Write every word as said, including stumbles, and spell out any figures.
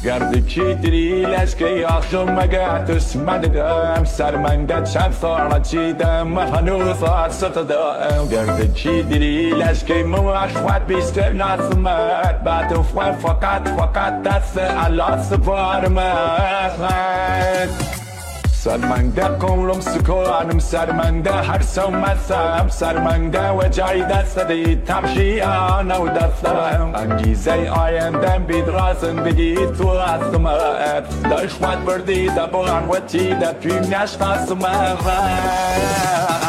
گرد کی دریلش که آخشم مگاتش مددم سرمنده چند سال چیدم هنوز آسط دارم گرد کی دریلش که موش خود بیشتر ناسمت بعد فقط فقط فقط دست الله سپارمت سرمنده قولم سکانم سرمنده هر سومتم سرمنده و جای دست دی تمشیان و دستم انگیزه آیندم بیدرا زندگی تو هستمت داشت خود بردی دبان و چی در توی نشت هستمت